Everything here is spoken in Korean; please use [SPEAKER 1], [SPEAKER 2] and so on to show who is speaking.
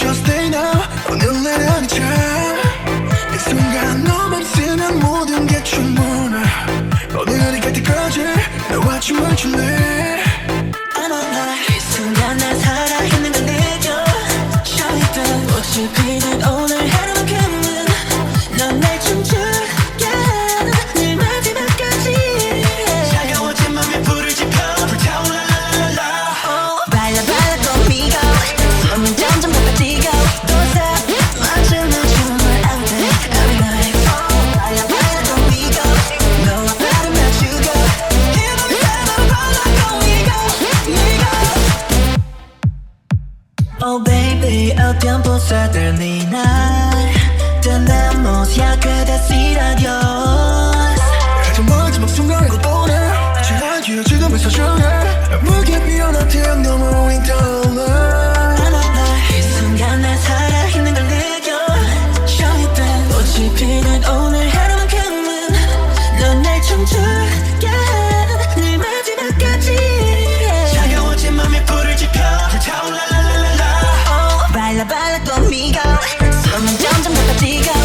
[SPEAKER 1] just stay now. 오늘은 참 이 순간 너만 쓰는 모든 게 충분해. 오늘이 갈 때까지 나와 춤을 출래.
[SPEAKER 2] I'm alive. 이 순간 날 살아있는 걸 느껴. Show it down. 꽃이 피는 오늘 하루만큼은 넌 날 춤추게 늘 마지막까지.
[SPEAKER 1] 차가워진 맘에 불을 지펴 불타올라 라라라.
[SPEAKER 2] 발라 발라 꽃미고 숨은 점점 높아지고 또 맞추는 춤을 all day every night. 발라 발라 꽃미고 너와 발을 맞추고 이 맘이 새로 올라가고 이고. Oh baby 어떤 포사들 네날 tenemos que decir adiós.
[SPEAKER 1] 가장 마지막 순간을 보내. 지나기에 지금을 소중해. 무게 피어난 태양 너머 우린 떠올라.
[SPEAKER 2] I'm alive. 이 순간 날 살아있는 걸 느껴. Show it down. 꽃이 피는 오늘 하루만큼은 넌 날 춤추게 늘 마지막까지.
[SPEAKER 1] 차가워진 맘에 불을 지펴 불타올라 라라라.
[SPEAKER 2] 발라 발라 꽃미고 숨은 점점 높아지고